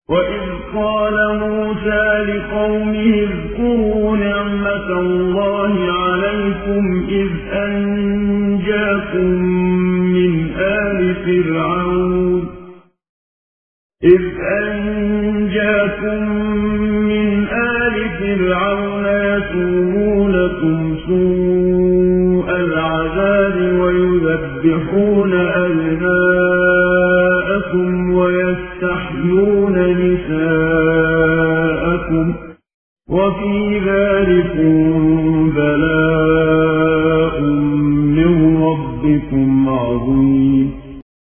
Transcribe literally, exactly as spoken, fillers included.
وَإِذْ قَالَ مُوسَىٰ لِقَوْمِهِ اذْكُرُوا نِعْمَةَ اللَّهِ عَلَيْكُمْ إِذْ أَنجَاكُم مِّنْ آلِ فِرْعَوْنَ إِذْ أَنجَاكُم مِّنْ آلِ فِرْعَوْنَ يَسُومُونَكُمْ سُوءَ الْعَذَابِ وَيُذَبِّحُونَ أَبْنَاءَكُمْ وَيَسْتَحْيُونَ نِسَاءَكُمْ ۚ وَفِي ذَٰلِكُم بَلَاءٌ مِّن رَّبِّكُمْ عَظِيمٌ.